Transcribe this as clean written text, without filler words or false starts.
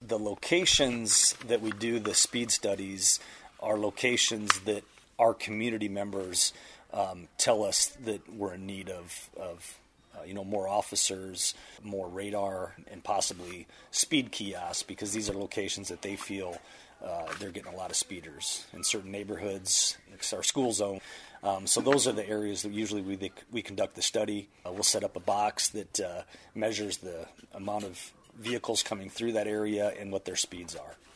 The locations that we do the speed studies are locations that our community members tell us that we're in need of more officers, more radar, and possibly speed kiosks, because these are locations that they feel they're getting a lot of speeders in certain neighborhoods. It's our school zone. So those are the areas that usually we conduct the study. We'll set up a box that measures the amount of vehicles coming through that area and what their speeds are.